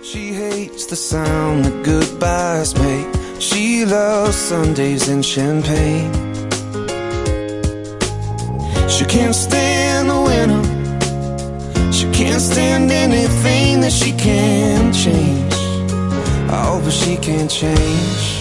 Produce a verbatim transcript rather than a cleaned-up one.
She hates the sound that goodbyes make. She loves Sundays and champagne. She can't stand the winter. She can't stand anything that she can't change. Oh, but she can't change.